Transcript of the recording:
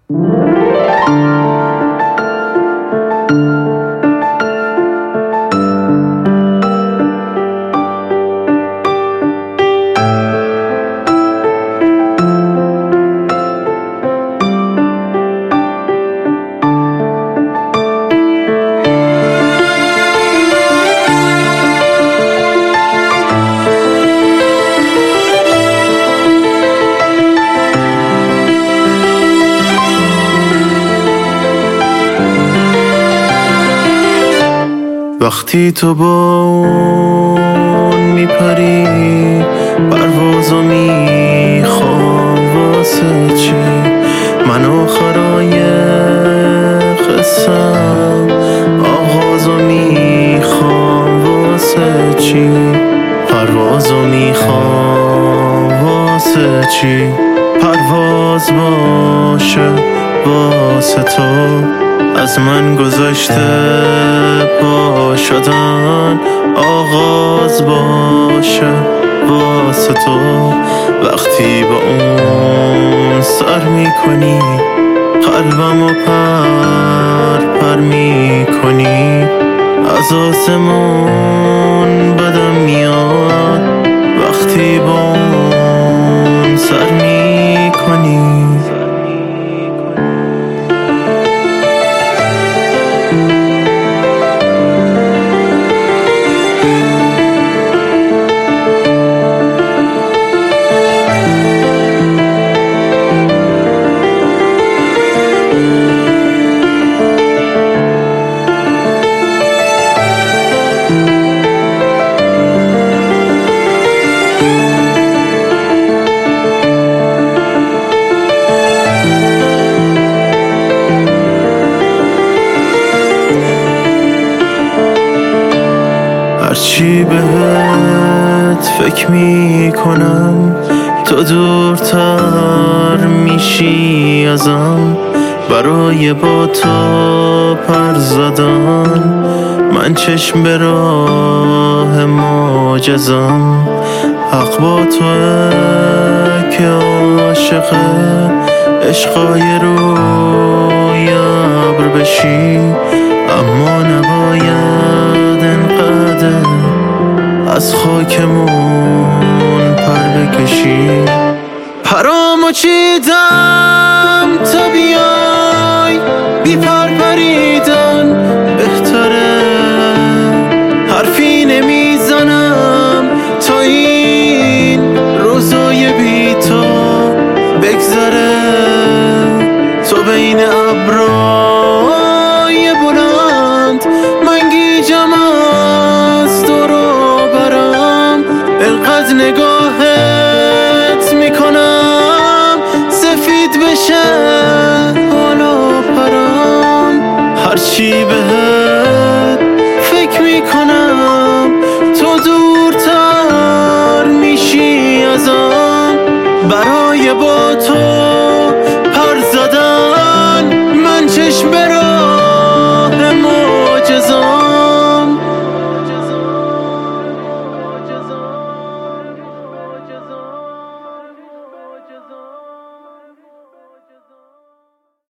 وقتی تو با اون میپری پروازو میخوام واسه چی؟ من آخرای قصم آغازو میخوام واسه چی؟ پروازو میخوام واسه چی؟ پرواز باشه واسه تو از من گذشته پا شدن آغاز باشه واسه تو وقتی با اون سر میکنی قلبمو پر میکنی از آسمون بدم میاد وقتی با اون سر میکنی هرچی بهت فکر میکنم تو دورتر میشی ازم برای با تو پر زدن من چشم به راه معجزم حق با توه که عاشقه عشقای روی ابر بشی اما نباید انقدر از خاکمون پر بکشی پرامو چیدم تا بیای بی پر پریدن بهتره حرفی نمیزنم تا این روزای بی تو بگذره تو بین ابرای بلند من گیجم از تو رو برم انقدر نگاهت میکنم سفید بشه حالا پرم هرچی